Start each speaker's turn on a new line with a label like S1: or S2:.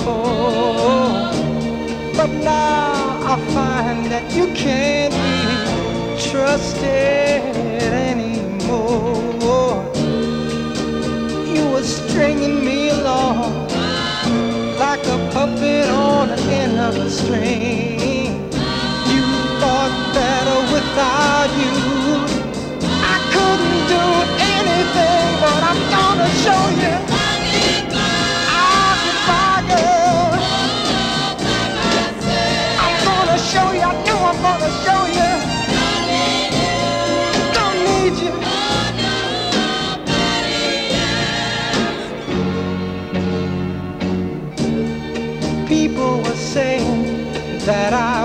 S1: before. But now I find that you can't be trusted anymore. You were stringing me along like a puppet on the end of a string. You thought that without you I couldn't do anything, but I'm gonna show you. Goodbye, girl. I'm gonna show you. I know I'm gonna show you. Don't need you. People were saying that I